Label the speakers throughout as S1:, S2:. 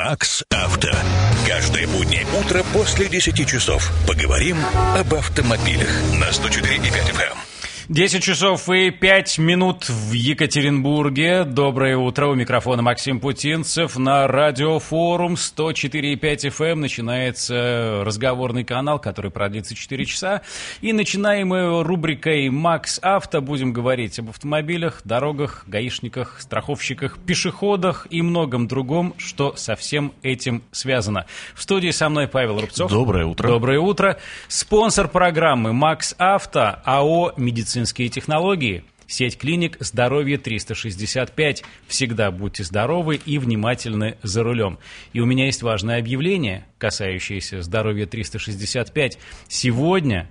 S1: Макс Авто. Каждое буднее утро после 10 часов поговорим об автомобилях на 104,5 FM.
S2: 10 часов и 5 минут в Екатеринбурге. Доброе утро. У микрофона Максим Путинцев. На радиофорум 104,5 FM начинается разговорный канал, который продлится 4 часа. И начинаем мы рубрикой «Макс Авто». Будем говорить об автомобилях, дорогах, гаишниках, страховщиках, пешеходах и многом другом, что со всем этим связано. В студии со мной Павел Рубцов.
S3: Доброе утро.
S2: Доброе утро. Спонсор программы «Макс Авто» АО «Медицинские технологии», сеть клиник «Здоровье 365». Всегда будьте здоровы и внимательны за рулем. И у меня есть важное объявление, касающееся «Здоровья 365». Сегодня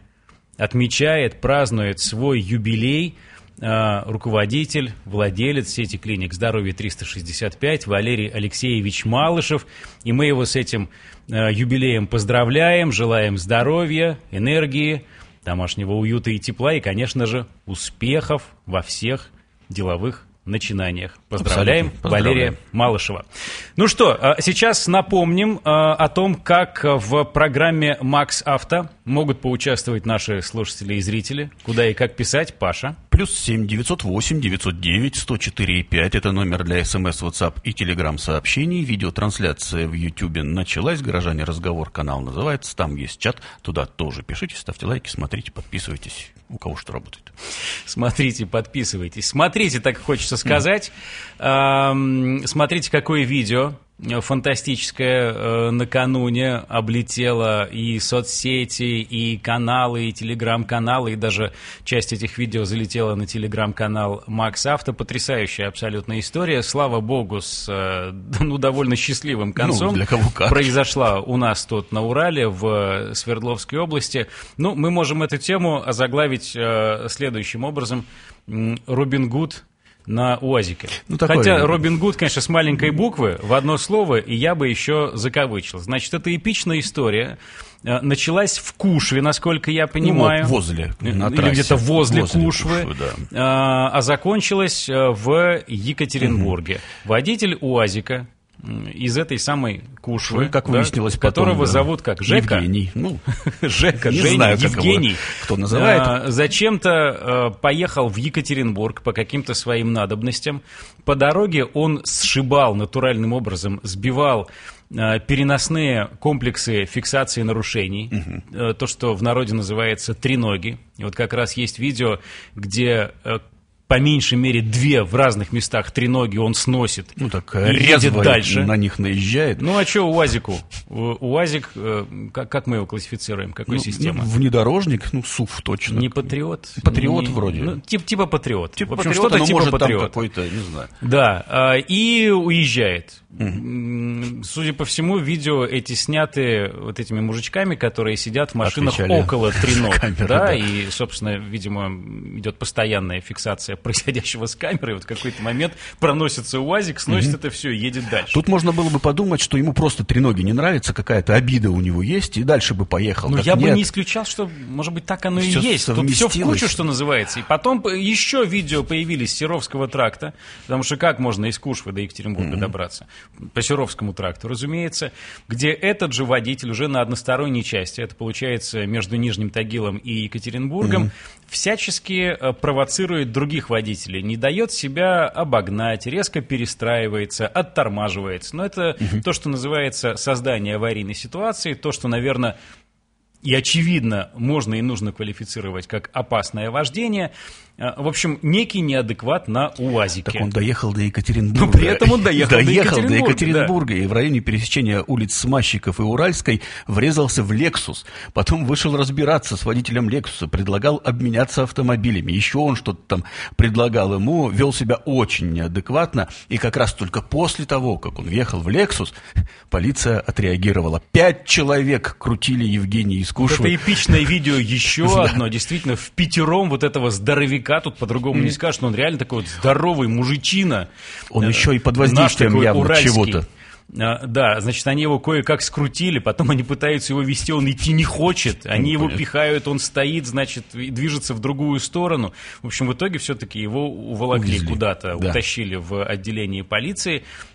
S2: празднует свой юбилей руководитель, владелец сети клиник «Здоровье 365» Валерий Алексеевич Малышев. И мы его с этим юбилеем поздравляем, желаем здоровья, энергии, домашнего уюта и тепла, и, конечно же, успехов во всех деловых начинаниях. Поздравляем Валерия Малышева. Ну что, сейчас напомним о том, как в программе «Макс Авто» могут поучаствовать наши слушатели и зрители. Куда и как писать, Паша?
S3: +7 908 909 104,5. Это номер для СМС, WhatsApp и Telegram сообщений. Видеотрансляция в Ютубе началась. «Горожане. Разговор» канал называется. Там есть чат. Туда тоже пишите, ставьте лайки, смотрите, подписывайтесь. У кого что работает.
S2: Смотрите, подписывайтесь. Смотрите, так хочется сказать. Смотрите, какое видео фантастическое накануне облетело и соцсети, и каналы, и телеграм-каналы, и даже часть этих видео залетела на телеграм-канал Макс Авто. Потрясающая абсолютно история. Слава богу, с довольно счастливым концом.
S3: Для кого как.
S2: Произошла у нас тут на Урале, в Свердловской области. Ну, мы можем эту тему озаглавить следующим образом. Робин Гуд на УАЗике. Хотя Робин Гуд, конечно, с маленькой буквы, в одно слово, и я бы еще закавычил. Значит, это эпичная история. Началась в Кушве, насколько я понимаю.
S3: Возле, на трассе.
S2: Или где-то возле Кушвы.
S3: Да.
S2: А закончилась в Екатеринбурге. Водитель УАЗика из этой самой Кушвы,
S3: как выяснилось потом,
S2: которого зовут как Жека.
S3: Евгений.
S2: Жека,
S3: не
S2: Женя,
S3: знаю, как
S2: Евгений.
S3: его, кто называет.
S2: Зачем-то поехал в Екатеринбург по каким-то своим надобностям. По дороге он сшибал натуральным образом, сбивал переносные комплексы фиксации нарушений, то, что в народе называется треноги. И вот как раз есть видео, где по меньшей мере 2 в разных местах треноги он сносит.
S3: Так
S2: и
S3: резво
S2: едет дальше.
S3: На них наезжает.
S2: Ну а что УАЗику? УАЗик, как мы его классифицируем? Какой системой?
S3: Внедорожник, СУВ точно.
S2: Не патриот?
S3: Патриот вроде.
S2: Типа патриот.
S3: Типа
S2: в общем,
S3: патриота,
S2: что-то типа
S3: может,
S2: патриот.
S3: Там какой-то, не знаю.
S2: Да, и уезжает. Судя по всему, видео эти сняты вот этими мужичками, которые сидят в машинах около треног. Да, и, собственно, видимо, идет постоянная фиксация происходящего с камерой. Вот в какой-то момент проносится УАЗик, сносит это все и едет дальше.
S3: Тут можно было бы подумать, что ему просто треноги не нравятся, какая-то обида у него есть, и дальше бы поехал.
S2: Ну, я бы не исключал, что, может быть, так оно и есть. Тут все в кучу, что называется. И потом еще видео появились с Серовского тракта, потому что как можно из Кушвы до Екатеринбурга добраться? По Серовскому тракту, разумеется, где этот же водитель уже на односторонней части, это получается между Нижним Тагилом и Екатеринбургом, всячески провоцирует других водителей, не дает себя обогнать, резко перестраивается, оттормаживается. Но это то, что называется создание аварийной ситуации, то, что, наверное, и очевидно можно и нужно квалифицировать как опасное вождение. В общем, некий неадекват на УАЗике.
S3: Так он доехал до Екатеринбурга.
S2: Но при этом он доехал до
S3: Екатеринбурга. И в районе пересечения улиц Смащиков и Уральской врезался в «Лексус». Потом вышел разбираться с водителем «Лексуса», предлагал обменяться автомобилями. Еще он что-то там предлагал ему, вел себя очень неадекватно. И как раз только после того, как он въехал в «Лексус», полиция отреагировала. 5 человек крутили Евгения из Кушвы.
S2: Это эпичное видео еще одно. Действительно, впятером вот этого здоровяка, тут по-другому не скажешь, но он реально такой вот здоровый мужичина.
S3: Он еще и под воздействием явно
S2: уральский.
S3: Чего-то.
S2: Да, значит, они его кое-как скрутили, потом они пытаются его вести, он идти не хочет, они его пихают, он стоит, значит, движется в другую сторону. В общем, в итоге все-таки его уволокли куда-то, утащили в отделение полиции.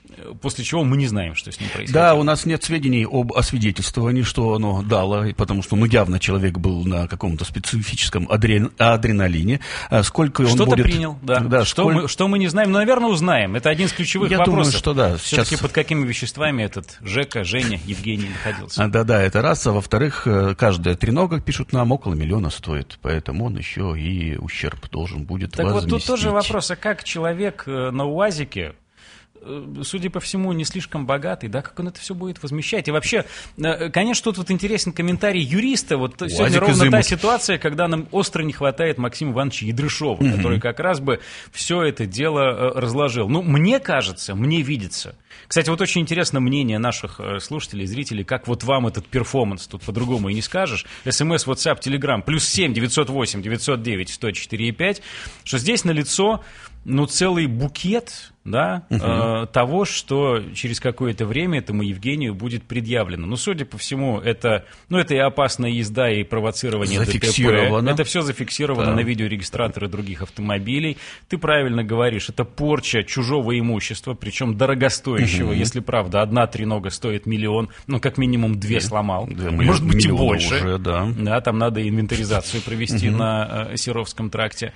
S2: после чего мы не знаем, что с ним происходит.
S3: Да, у нас нет сведений об освидетельствовании, что оно дало, потому что, явно человек был на каком-то специфическом адреналине. Сколько он
S2: что-то
S3: будет...
S2: принял, да.
S3: Да,
S2: что мы не знаем, но, наверное, узнаем. Это один из ключевых вопросов.
S3: Я думаю, что да.
S2: Все-таки под какими веществами этот Жека, Женя, Евгений находился.
S3: Да, это раз. А во-вторых, каждая тренога, пишут нам, около 1 миллиона стоит. Поэтому он еще и ущерб должен будет
S2: так
S3: возместить.
S2: Вот тут тоже вопрос, а как человек на УАЗике, судя по всему, не слишком богатый, да, как он это все будет возмещать? И вообще, конечно, тут интересен комментарий юриста. Вот сегодня ровно та ситуация, когда нам остро не хватает Максима Ивановича Ядрышова, который как раз бы все это дело разложил. Мне кажется, мне видится. Кстати, вот очень интересно мнение наших слушателей, зрителей, как вот вам этот перформанс, тут по-другому и не скажешь. СМС, WhatsApp, Telegram, +7 908 909 104 5, что здесь налицо, целый букет, да, того, что через какое-то время этому Евгению будет предъявлено. Судя по всему, это и опасная езда, и провоцирование ДТП. Это все зафиксировано на видеорегистраторы других автомобилей. Ты правильно говоришь, это порча чужого имущества, причем дорогостоящего, если правда, одна тренога стоит 1 миллион, как минимум 2 сломал, может быть и больше.
S3: Уже, да,
S2: там надо инвентаризацию провести на Серовском тракте.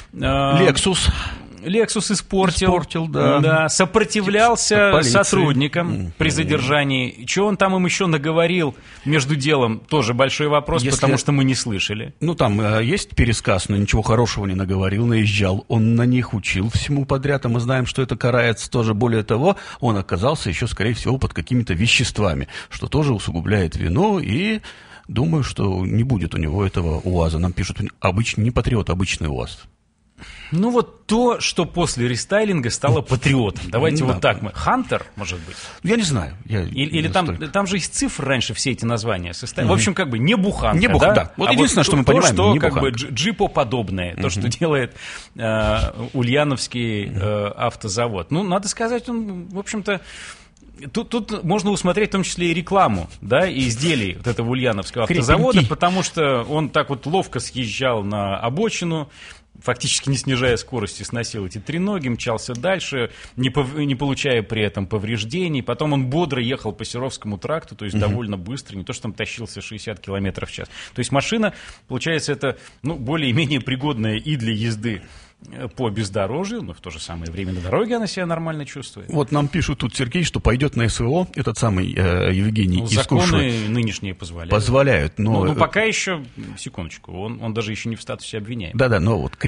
S2: Lexus испортил, да. Сопротивлялся сотрудникам при задержании. Что он там им еще наговорил между делом, тоже большой вопрос, потому что мы не слышали.
S3: Там есть пересказ, но ничего хорошего не наговорил, наезжал. Он на них учил всему подряд, а мы знаем, что это карается тоже. Более того, он оказался еще, скорее всего, под какими-то веществами, что тоже усугубляет вину, и думаю, что не будет у него этого УАЗа. Нам пишут, не Патриот, обычный УАЗ.
S2: То, что после рестайлинга стало патриотом. Давайте вот так мы. Хантер, может быть?
S3: Я не знаю.
S2: Или там же из цифр раньше все эти названия состояли. В общем, не буханка,
S3: да? Вот единственное, что мы понимаем, не буханка.
S2: Джипо-подобное, то, что делает Ульяновский автозавод. Надо сказать, он, в общем-то, Тут можно усмотреть в том числе и рекламу, да, и изделий вот этого Ульяновского автозавода, потому что он так вот ловко съезжал на обочину, фактически не снижая скорости, сносил эти треноги, мчался дальше, не получая при этом повреждений. Потом он бодро ехал по Серовскому тракту, то есть довольно быстро, не то что там тащился 60 км в час. То есть машина, получается, это более-менее пригодная и для езды по бездорожью, но в то же самое время на дороге она себя нормально чувствует.
S3: Вот нам пишут тут, Сергей, что пойдет на СВО, этот самый Евгений
S2: Искушев. Законы нынешние позволяют.
S3: Позволяют, но...
S2: пока еще, секундочку, он даже еще не в статусе обвиняемого.
S3: Да, но вот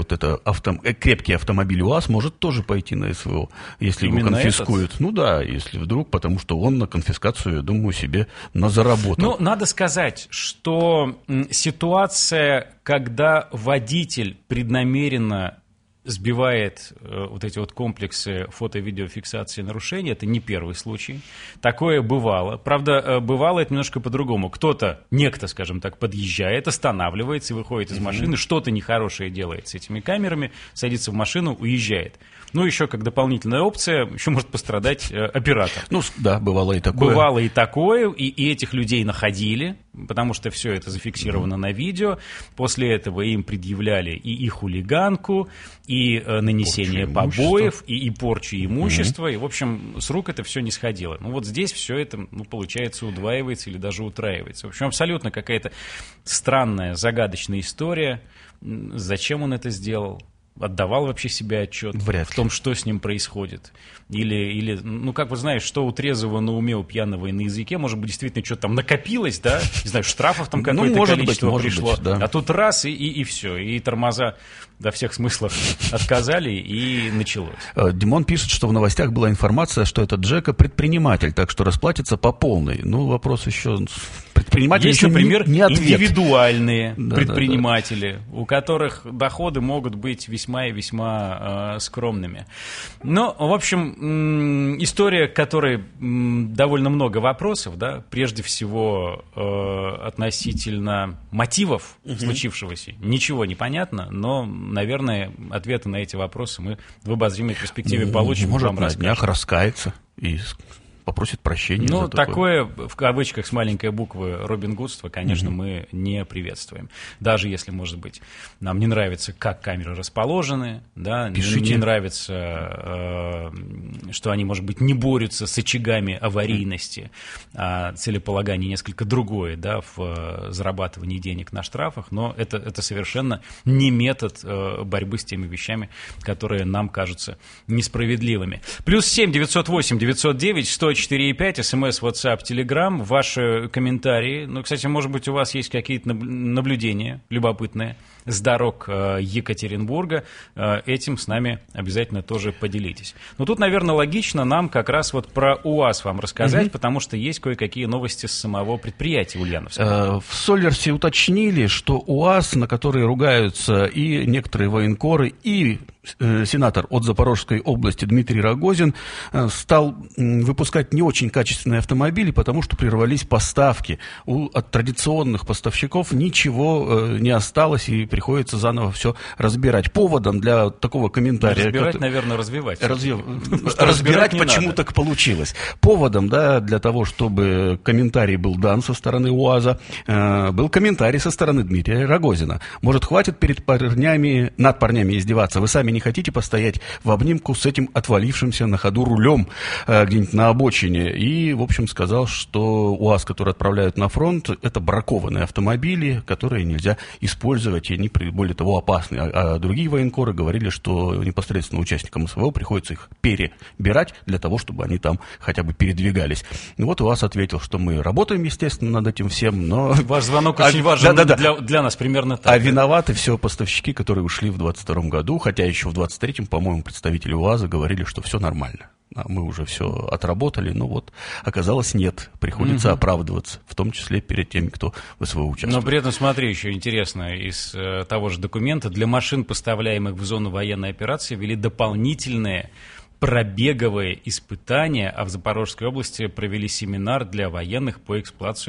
S3: крепкий автомобиль УАЗ может тоже пойти на СВО, если его конфискуют. Если вдруг, потому что он на конфискацию, я думаю, себе назаработал.
S2: Надо сказать, что ситуация, когда водитель преднамеренно сбивает вот эти вот комплексы фото-видеофиксации нарушений, это не первый случай. Такое бывало. Правда, бывало это немножко по-другому. Некто, скажем так, подъезжает, останавливается и выходит из машины, что-то нехорошее делает с этими камерами, садится в машину, уезжает. Еще как дополнительная опция, еще может пострадать оператор.
S3: Бывало и такое.
S2: Бывало и такое, и этих людей находили, потому что все это зафиксировано на видео. После этого им предъявляли и хулиганку, и нанесение побоев, и порчу имущества. И, в общем, с рук это все не сходило. Здесь все это, получается, удваивается или даже утраивается. В общем, абсолютно какая-то странная, загадочная история. Зачем он это сделал? Отдавал вообще себе отчет в том, что с ним происходит? Или как вы знаете, что у трезвого на уме, у пьяного и на языке, может быть, действительно что-то там накопилось, да? Не знаю, штрафов там какое-то количество пришло. Да. А тут раз, и все. И тормоза во всех смыслах отказали, и началось.
S3: Димон пишет, что в новостях была информация, что этот Джека предприниматель, так что расплатится по полной. Вопрос еще... Предприниматели
S2: есть, например,
S3: не
S2: индивидуальные предприниматели, у которых доходы могут быть весьма и весьма скромными. В общем, история, к которой довольно много вопросов, да, прежде всего относительно мотивов случившегося. Ничего не понятно, но, наверное, ответы на эти вопросы мы в обозримой перспективе получим.
S3: Может, на днях раскается и попросит прощения.
S2: Ну, такое, в кавычках с маленькой буквы, робингудство, конечно, мы не приветствуем. Даже если, может быть, нам не нравится, как камеры расположены, да, не нравится, что они, может быть, не борются с очагами аварийности, а целеполагание несколько другое, да, в зарабатывании денег на штрафах, но это совершенно не метод борьбы с теми вещами, которые нам кажутся несправедливыми. +7 908 909 104 5, СМС, WhatsApp, Telegram, ваши комментарии. Ну, кстати, может быть, у вас есть какие-то наблюдения любопытные с дорог Екатеринбурга. Этим с нами обязательно тоже поделитесь. Но тут, наверное, логично нам как раз вот про УАЗ вам рассказать, потому что есть кое-какие новости с самого предприятия ульяновского.
S3: В Сольверсе уточнили, что УАЗ, на который ругаются и некоторые военкоры, и сенатор от Запорожской области Дмитрий Рогозин, стал выпускать не очень качественные автомобили, потому что прервались поставки. От традиционных поставщиков ничего не осталось, и приходится заново все разбирать. Поводом для такого комментария...
S2: Разбирать, наверное, развивать.
S3: Разбирать, почему так получилось. Поводом, да, для того, чтобы комментарий был дан со стороны УАЗа, был комментарий со стороны Дмитрия Рогозина. Может, хватит над парнями издеваться? Вы сами не хотите постоять в обнимку с этим отвалившимся на ходу рулем где-нибудь на обочине? И, в общем, сказал, что УАЗ, который отправляют на фронт, это бракованные автомобили, которые нельзя использовать, и они, более того, опасны. А другие военкоры говорили, что непосредственно участникам СВО приходится их перебирать для того, чтобы они там хотя бы передвигались. И вот УАЗ ответил, что мы работаем, естественно, над этим всем, но...
S2: Ваш звонок очень важен для нас, примерно так.
S3: А виноваты все поставщики, которые ушли в 2022 году, хотя еще в 2023, по-моему, представители УАЗа говорили, что все нормально. Мы уже все отработали, но вот оказалось нет. Приходится оправдываться, в том числе перед теми, кто в СВО участвует.
S2: Но при этом, смотри, еще интересно, из того же документа, для машин, поставляемых в зону военной операции, ввели дополнительные пробеговые испытания, а в Запорожской области провели семинар для военных по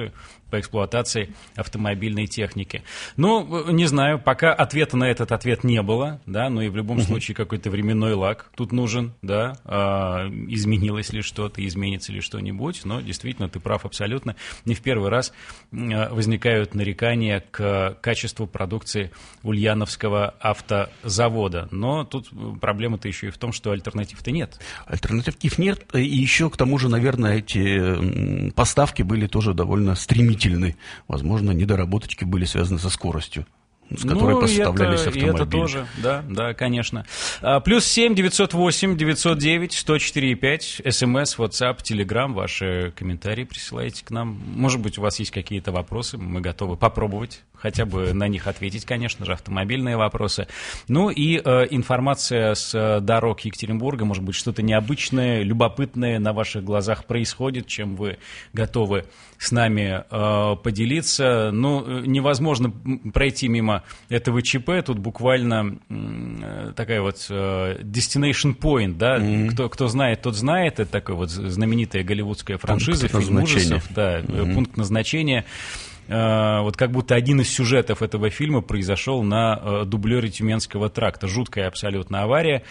S2: эксплуатации автомобильной техники. Ну, не знаю, пока ответа на этот ответ не было, да, но и в любом случае какой-то временной лаг тут нужен, да, изменилось ли что-то, изменится ли что-нибудь, но действительно ты прав абсолютно. Не в первый раз возникают нарекания к качеству продукции Ульяновского автозавода, но тут проблема-то еще и в том, что альтернатив-то нет.
S3: Альтернатив нет, и еще к тому же, наверное, эти поставки были тоже довольно стремительны. Возможно, недоработочки были связаны со скоростью, с которой поставлялись автомобили.
S2: Это тоже, да, конечно. +7 908 909 104 5, СМС, WhatsApp, Telegram, ваши комментарии присылайте к нам. Может быть, у вас есть какие-то вопросы, мы готовы попробовать хотя бы на них ответить, конечно же, автомобильные вопросы. Ну и информация с дорог Екатеринбурга, может быть, что-то необычное, любопытное на ваших глазах происходит, чем вы готовы с нами поделиться. Ну, невозможно пройти мимо этого ЧП, тут буквально такая вот destination point, да, кто знает, тот знает, это такая вот знаменитая голливудская франшиза, фильм ужасов, да, пункт назначения. Вот как будто один из сюжетов этого фильма произошел на дублере Тюменского тракта. Жуткая абсолютно авария.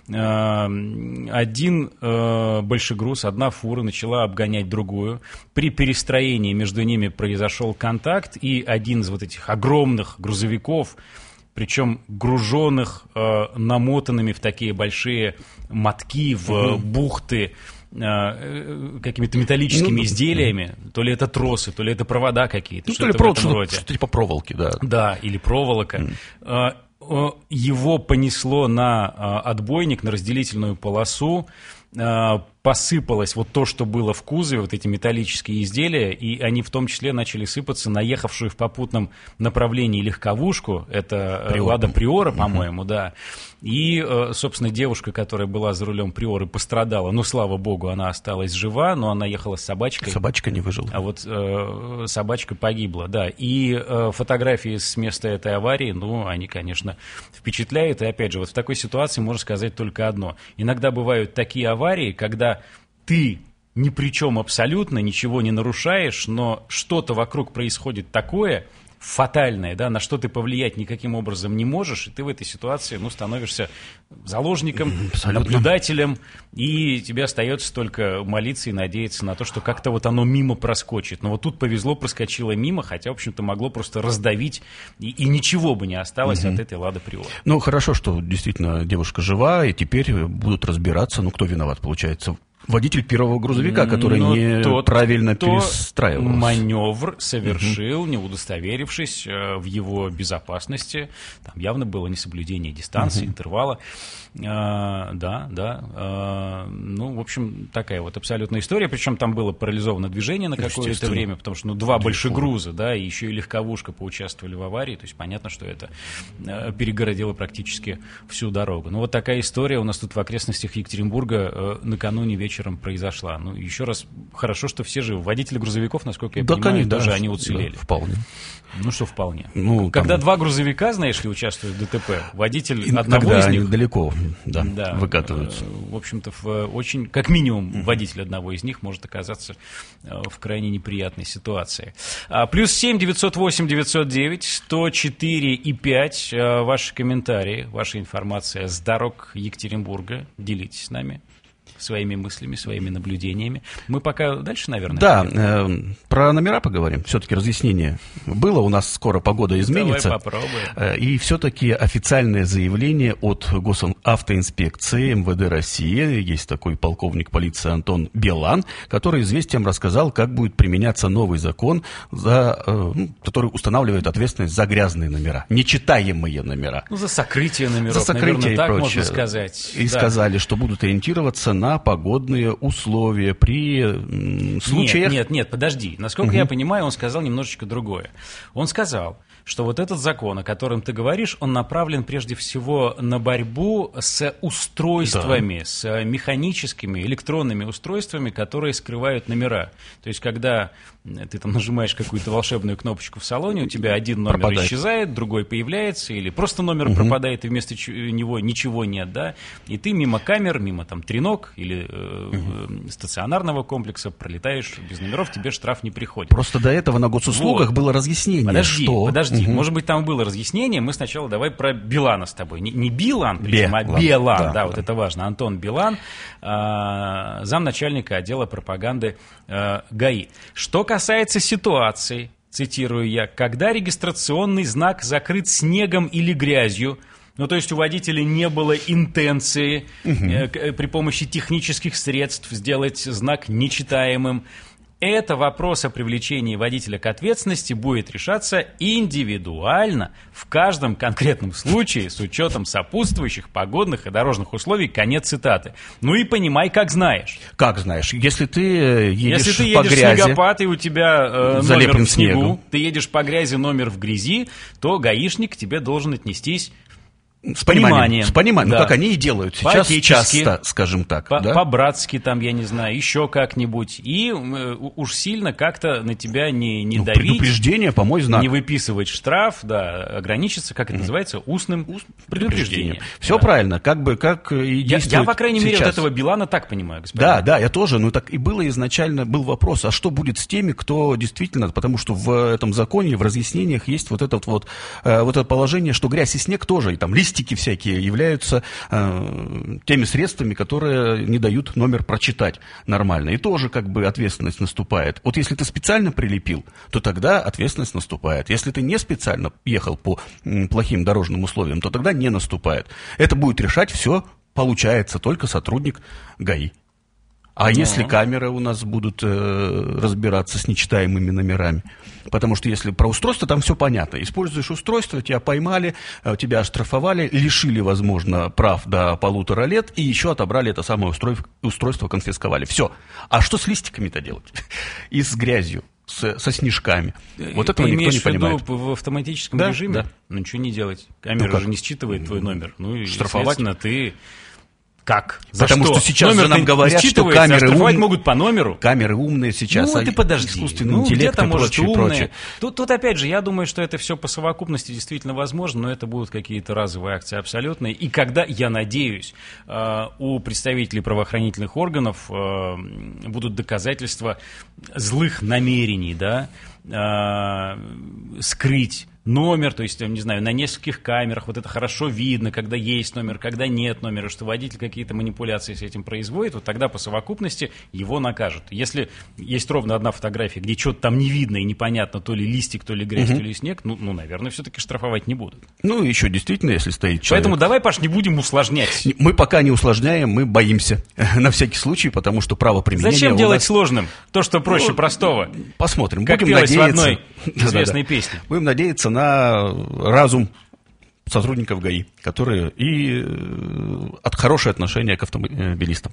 S2: Один большегруз, одна фура начала обгонять другую. При перестроении между ними произошел контакт, и один из вот этих огромных грузовиков, причем груженных, намотанными в такие большие мотки, в бухты, какими-то металлическими изделиями, то ли это тросы, то ли это провода какие-то, что-то в этом роде.
S3: Что-то типа проволоки, да.
S2: Да, или проволока. Его понесло на отбойник, на разделительную полосу, посыпалось вот то, что было в кузове, вот эти металлические изделия, и они в том числе начали сыпаться на ехавшую в попутном направлении легковушку, это Лада Приора, по-моему, да, и, собственно, девушка, которая была за рулем Приоры, пострадала, но, слава богу, она осталась жива, но она ехала с собачкой.
S3: Собачка не выжила.
S2: А вот собачка погибла, да, и фотографии с места этой аварии, ну, они, конечно, впечатляют, и, опять же, вот в такой ситуации можно сказать только одно. Иногда бывают такие аварии, когда ты ни при чем абсолютно, ничего не нарушаешь, но что-то вокруг происходит такое, фатальное, да, на что ты повлиять никаким образом не можешь, и ты в этой ситуации, становишься заложником, наблюдателем, и тебе остается только молиться и надеяться на то, что как-то вот оно мимо проскочит. Но вот тут повезло, проскочило мимо, хотя, в общем-то, могло просто раздавить, и ничего бы не осталось от этой Лады Приора.
S3: Ну, хорошо, что действительно девушка жива, и теперь будут разбираться, кто виноват, получается. Водитель первого грузовика, который неправильно перестраивался.
S2: Маневр совершил, не удостоверившись в его безопасности. Там явно было несоблюдение дистанции, интервала. В общем, такая вот абсолютная история. Причем там было парализовано движение на какое-то время, потому что два большегруза, да, и еще и легковушка поучаствовали в аварии. То есть понятно, что это перегородило практически всю дорогу. Вот такая история у нас тут в окрестностях Екатеринбурга накануне вечером произошла. Еще раз, хорошо, что все живы. Водители грузовиков, насколько я понимаю, даже они уцелели.
S3: Да, вполне.
S2: Что вполне. Когда два грузовика, знаешь ли, участвуют в ДТП, водитель одного из них...
S3: далеко выкатываются.
S2: В общем-то, как минимум, водитель одного из них может оказаться в крайне неприятной ситуации. +7 908 909 104 и 5. Ваши комментарии, ваша информация с дорог Екатеринбурга. Делитесь с нами своими мыслями, своими наблюдениями. Мы пока дальше, наверное?
S3: Да, про номера поговорим. Все-таки разъяснение было. У нас скоро погода изменится.
S2: Давай попробуем.
S3: И все-таки официальное заявление от Госавтоинспекции МВД России. Есть такой полковник полиции Антон Белан, который «Известиям» рассказал, как будет применяться новый закон, который устанавливает ответственность за грязные номера, нечитаемые номера.
S2: За сокрытие номеров,
S3: за сокрытие,
S2: наверное, так
S3: прочее.
S2: Можно сказать.
S3: И сказали, что будут ориентироваться на погодные условия при случаях...
S2: Нет, подожди. Насколько я понимаю, он сказал немножечко другое. Он сказал, что вот этот закон, о котором ты говоришь, он направлен прежде всего на борьбу с устройствами, с механическими, электронными устройствами, которые скрывают номера. То есть, когда ты там нажимаешь какую-то волшебную кнопочку в салоне, у тебя один номер исчезает, другой появляется, или просто номер пропадает, и вместо него ничего нет, да, и ты мимо камер, мимо там треног или стационарного комплекса пролетаешь без номеров, тебе штраф не приходит.
S3: Просто до этого на госуслугах было разъяснение,
S2: Подожди, может быть, там было разъяснение, мы сначала давай про Билана с тобой. Не Билан, причем, а Белан, да, вот это важно. Антон Белан, замначальника отдела пропаганды ГАИ. Что касается ситуации, цитирую я, когда регистрационный знак закрыт снегом или грязью, то есть у водителя не было интенции при помощи технических средств сделать знак нечитаемым, это вопрос о привлечении водителя к ответственности будет решаться индивидуально в каждом конкретном случае с учетом сопутствующих погодных и дорожных условий. Конец цитаты. И понимай, как знаешь.
S3: Как знаешь. Если ты едешь
S2: по
S3: грязи,
S2: снегопад, и у тебя номер в снегу, ты едешь по грязи, номер в грязи, то гаишник к тебе должен отнестись с пониманием.
S3: С пониманием,
S2: да.
S3: Как они и делают сейчас часто, скажем так.
S2: По-братски, там, я не знаю, еще как-нибудь. И уж сильно как-то на тебя не давить.
S3: Предупреждение, помой знак.
S2: Не выписывать штраф, ограничиться, как это называется, устным предупреждением.
S3: Все правильно, как и действует
S2: я, по крайней мере,
S3: сейчас.
S2: Вот этого Билана так понимаю, господин.
S3: Да, я тоже. Так и было изначально, был вопрос, а что будет с теми, кто действительно, потому что в этом законе, в разъяснениях есть вот это положение, что грязь и снег тоже, и там листья всякие являются теми средствами, которые не дают номер прочитать нормально. И тоже ответственность наступает. Вот если ты специально прилепил, то тогда ответственность наступает. Если ты не специально ехал по плохим дорожным условиям, то тогда не наступает. Это будет решать все, получается, только сотрудник ГАИ. А если камеры у нас будут разбираться с нечитаемыми номерами? Потому что если про устройство, там все понятно. Используешь устройство, тебя поймали, тебя оштрафовали, лишили, возможно, прав до 1,5 лет и еще отобрали это самое устройство, конфисковали. Все. А что с листиками-то делать? И с грязью? Со снежками. Вот этого никто не понимает.
S2: Ты имеешь в виду в автоматическом режиме? Да. Ничего не делать. Камера же не считывает твой номер. И,
S3: штрафовать?
S2: Ты... Как?
S3: Потому что сейчас же нам говорят, что камеры
S2: могут по номеру.
S3: Камеры умные сейчас.
S2: Ты подожди.
S3: Искусственный интеллект и прочее.
S2: Тут опять же, я думаю, что это все по совокупности действительно возможно, но это будут какие-то разовые акции абсолютные. И когда, я надеюсь, у представителей правоохранительных органов будут доказательства злых намерений, да, скрыть номер, то есть, не знаю, на нескольких камерах, вот это хорошо видно, когда есть номер, когда нет номера, что водитель какие-то манипуляции с этим производит, вот тогда по совокупности его накажут. Если есть ровно одна фотография, где что-то там не видно и непонятно, то ли листик, то ли грязь, то ли снег, ну, наверное, все-таки штрафовать не будут.
S3: Ну, еще действительно, если стоит человек...
S2: Поэтому давай, Паш, не будем усложнять.
S3: Мы пока не усложняем, мы боимся на всякий случай, потому что право применения...
S2: Зачем делать сложным то, что проще простого?
S3: Посмотрим.
S2: Как
S3: будем
S2: пелось
S3: надеяться...
S2: в одной известной песне.
S3: Будем надеяться на разум сотрудников ГАИ, которые и хорошее отношение к автомобилистам.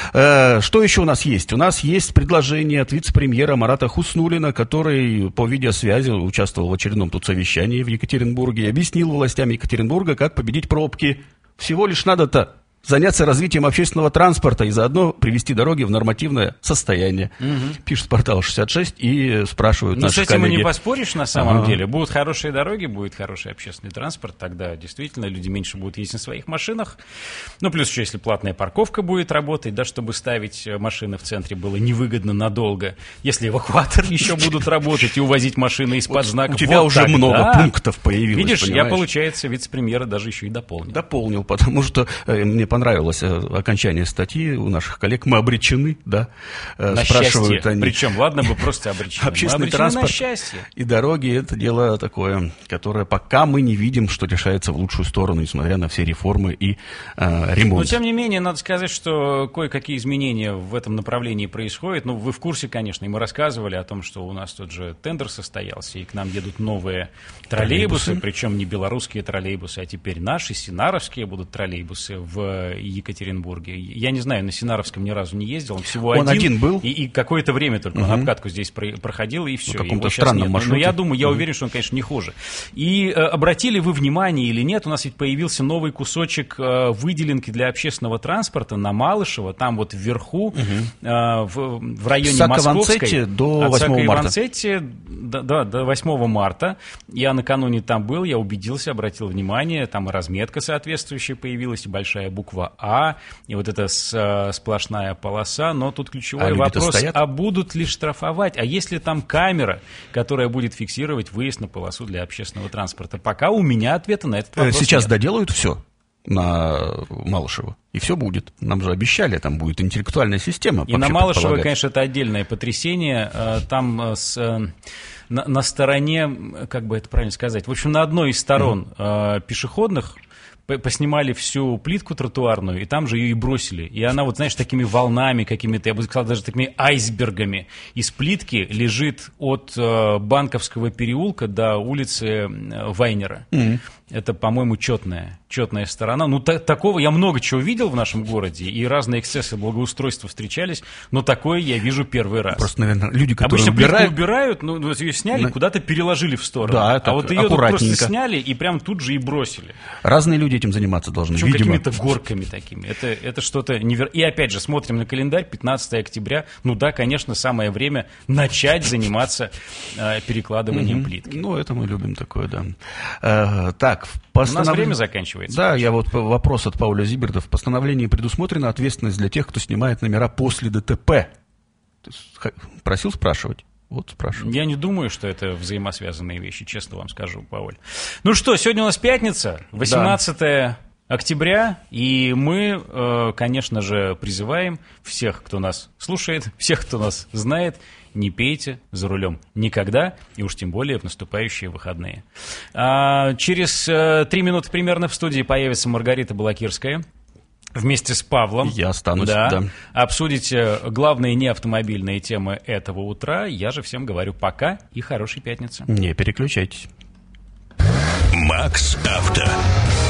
S3: Что еще у нас есть? У нас есть предложение от вице-премьера Марата Хуснуллина, который по видеосвязи участвовал в очередном тут совещании в Екатеринбурге и объяснил властям Екатеринбурга, как победить пробки. Всего лишь надо-то заняться развитием общественного транспорта и заодно привести дороги в нормативное состояние. Пишет портал 66 и спрашивают наши коллеги.
S2: Но с этим и не поспоришь на самом деле. Будут хорошие дороги, будет хороший общественный транспорт, тогда действительно люди меньше будут ездить на своих машинах. Ну, плюс еще если платная парковка будет работать, да, чтобы ставить машины в центре было невыгодно надолго. Если эвакуатор еще будут работать и увозить машины из-под знака.
S3: У тебя уже много пунктов появилось.
S2: Видишь, я, получается, вице-премьера даже еще и дополнил.
S3: Дополнил, потому что мне понравилось окончание статьи у наших коллег. Мы обречены, да?
S2: На
S3: спрашивают
S2: счастье.
S3: они.
S2: Причем, ладно бы просто обречены.
S3: Общественный транспорт и дороги — это дело такое, которое пока мы не видим, что решается в лучшую сторону, несмотря на все реформы и ремонт.
S2: Но, тем не менее, надо сказать, что кое-какие изменения в этом направлении происходят. Ну, вы в курсе, конечно, и мы рассказывали о том, что у нас тут же тендер состоялся, и к нам едут новые троллейбусы, причем не белорусские троллейбусы, а теперь наши, синаровские будут троллейбусы в Екатеринбурге. Я не знаю, на Синаровском ни разу не ездил, он всего один был. И какое-то время только на обкатку здесь проходил, и все.
S3: На каком-то странном маршруте.
S2: Но я думаю, я уверен, что он, конечно, не хуже. И обратили вы внимание или нет, у нас ведь появился новый кусочек выделенки для общественного транспорта на Малышево, там вот вверху, в районе Московской.
S3: До 8 марта.
S2: До 8 марта. Я накануне там был, я убедился, обратил внимание, там и разметка соответствующая появилась, и большая буква А, и вот эта сплошная полоса, но тут ключевой вопрос, а будут ли штрафовать, а есть ли там камера, которая будет фиксировать выезд на полосу для общественного транспорта? Пока у меня ответа на этот вопрос
S3: сейчас
S2: нет.
S3: Доделают все на Малышево, и все будет. Нам же обещали, там будет интеллектуальная система.
S2: И на Малышево, конечно, это отдельное потрясение. Там на стороне, как бы это правильно сказать, в общем, на одной из сторон пешеходных поснимали всю плитку тротуарную, и там же ее и бросили. И она, вот знаешь, такими волнами какими-то, я бы сказал, даже такими айсбергами из плитки лежит от Банковского переулка до улицы Вайнера. Это, по-моему, четная сторона. Ну, такого я много чего видел в нашем городе, и разные эксцессы благоустройства встречались, но такое я вижу первый раз.
S3: Просто, наверное, люди, которые
S2: обычно плитку убирают, ну, ее сняли, куда-то переложили в сторону.
S3: Да,
S2: а вот ее просто сняли и прям тут же и бросили.
S3: Разные люди этим заниматься должны,
S2: причем
S3: видимо.
S2: какими-то горками такими. Это что-то невероятное. И опять же, смотрим на календарь, 15 октября. Ну да, конечно, самое время начать заниматься перекладыванием плитки.
S3: Ну, это мы любим такое, да. Так,
S2: у нас время заканчивается.
S3: Да, я вот вопрос от Пауля Зиберта. В постановлении предусмотрена ответственность для тех, кто снимает номера после ДТП. Ты просил спрашивать? Вот спрашиваю.
S2: Я не думаю, что это взаимосвязанные вещи, честно вам скажу, Пауль. Ну что, сегодня у нас пятница, 18 октября, и мы, конечно же, призываем всех, кто нас слушает, всех, кто нас знает, не пейте за рулем никогда, и уж тем более в наступающие выходные. Через 3 минуты примерно в студии появится Маргарита Балакирская. Вместе с Павлом.
S3: Я останусь, да.
S2: Обсудите главные неавтомобильные темы этого утра. Я же всем говорю пока и хорошей пятницы.
S3: Не переключайтесь.
S1: Макс Авто.